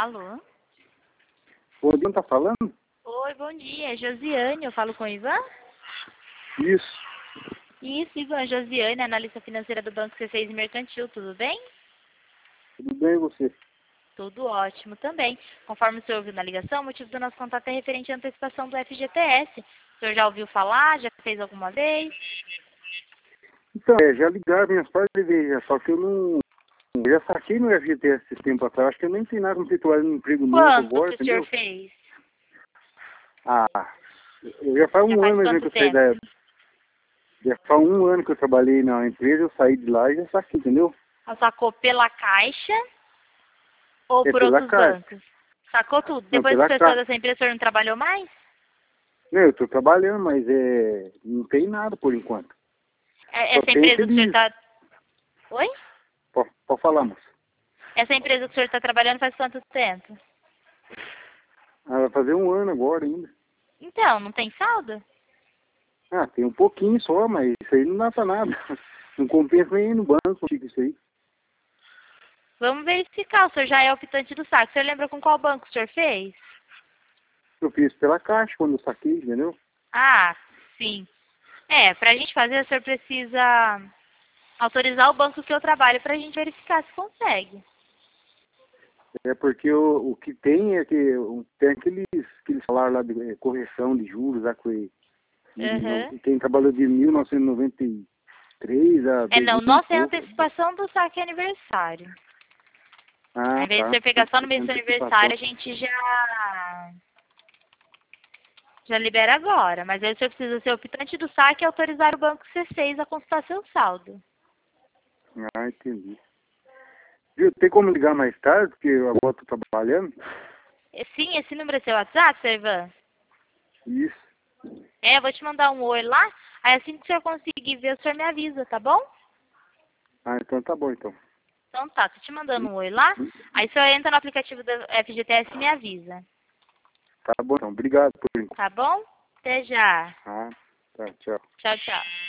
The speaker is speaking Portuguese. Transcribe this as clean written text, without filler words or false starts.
Alô? O Odinho tá falando? Oi, bom dia. É Josiane. Eu falo com o Ivan? Isso. Isso, Ivan. Josiane, analista financeira do Banco C6 Mercantil. Tudo bem? Tudo bem, e você? Tudo ótimo também. Conforme o senhor ouviu na ligação, o motivo do nosso contato é referente à antecipação do FGTS. O senhor já ouviu falar? Já fez alguma vez? Então, já ligaram minhas partes vezes, só que eu não... Eu já saquei no FGTS esse tempo atrás. Acho que eu nem tenho nada com titular no emprego novo Quando agora, que o senhor entendeu? fez? Ah, eu já faz Já um faz ano mais ou menos quanto que eu saí tempo? Já faz um ano que eu trabalhei na empresa, eu saí de lá e já saquei, entendeu? Ela sacou pela Caixa ou É por pela outros Caixa. bancos? Sacou tudo. Não, Depois que o pela senhor saiu Caixa. dessa empresa, o senhor não trabalhou mais? Não, eu tô trabalhando, mas não tem nada por enquanto. Só Essa tem empresa que o senhor aqueles... está... Oi? Pode falar, moça. Essa empresa que o senhor está trabalhando faz quanto tempo? Ah, vai fazer um ano agora ainda. Então, não tem saldo? Ah, tem um pouquinho só, mas isso aí não dá pra nada. Não compensa nem ir no banco, fica isso aí. Vamos verificar. O senhor já é optante do saque. O senhor lembra com qual banco o senhor fez? Eu fiz pela Caixa quando eu saquei, entendeu? Ah, sim. Para a gente fazer, o senhor precisa autorizar o banco que eu trabalho para a gente verificar se consegue. É porque o que tem é que tem aqueles salários lá de correção de juros, lá Uhum. quem trabalhou de 1993 a Não, 2000 e nossa é pouco. antecipação do saque aniversário. Ao Ah, invés de tá. você pegar só no mês do Antecipação. aniversário, a gente já libera agora. Mas aí o senhor precisa ser optante do saque e autorizar o banco C6 a consultar seu saldo. Ah, entendi. Viu, tem como ligar mais tarde, porque eu agora tô trabalhando? Sim, esse número é seu WhatsApp, seu Ivan? Isso. Eu vou te mandar um oi lá. Aí assim que o senhor conseguir ver, o senhor me avisa, tá bom? Ah, então tá bom, então. Então tá, tô te mandando um oi lá. Aí o senhor entra no aplicativo da FGTS e me avisa. Tá bom, então. Obrigado por enquanto. Tá bom? Até já. Ah, tá, tchau. Tchau, tchau.